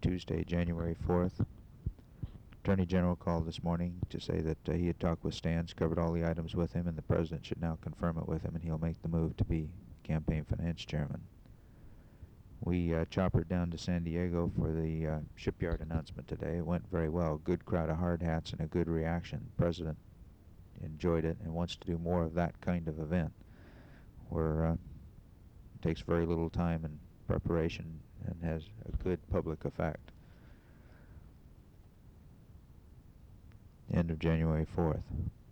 Tuesday, January 4th. Attorney General called this morning to say that he had talked with Stans, covered all the items with him, and the President should now confirm it with him, and he'll make the move to be campaign finance chairman. We choppered down to San Diego for the shipyard announcement today. It went very well. Good crowd of hard hats and a good reaction. The President enjoyed it and wants to do more of that kind of event where it takes very little time and preparation and has a good public effect. End of January 4th.